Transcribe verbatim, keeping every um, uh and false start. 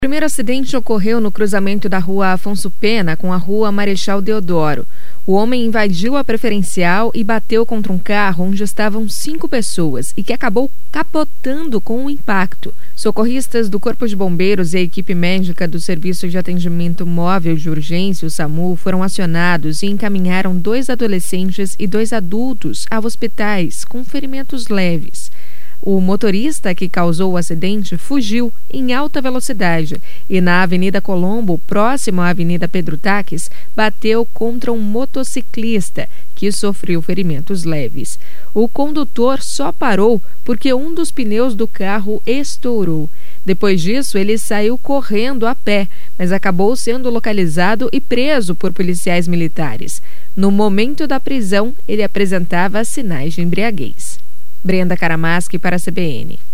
O primeiro acidente ocorreu no cruzamento da rua Afonso Pena com a rua Marechal Deodoro. O homem invadiu a preferencial e bateu contra um carro onde estavam cinco pessoas e que acabou capotando com o impacto. Socorristas do Corpo de Bombeiros e a equipe médica do Serviço de Atendimento Móvel de Urgência, o SAMU, foram acionados e encaminharam dois adolescentes e dois adultos a hospitais com ferimentos leves. O motorista que causou o acidente fugiu em alta velocidade e na Avenida Colombo, próximo à Avenida Pedro Taques, bateu contra um motociclista que sofreu ferimentos leves. O condutor só parou porque um dos pneus do carro estourou. Depois disso, ele saiu correndo a pé, mas acabou sendo localizado e preso por policiais militares. No momento da prisão, ele apresentava sinais de embriaguez. Brenda Karamaschi para a C B N.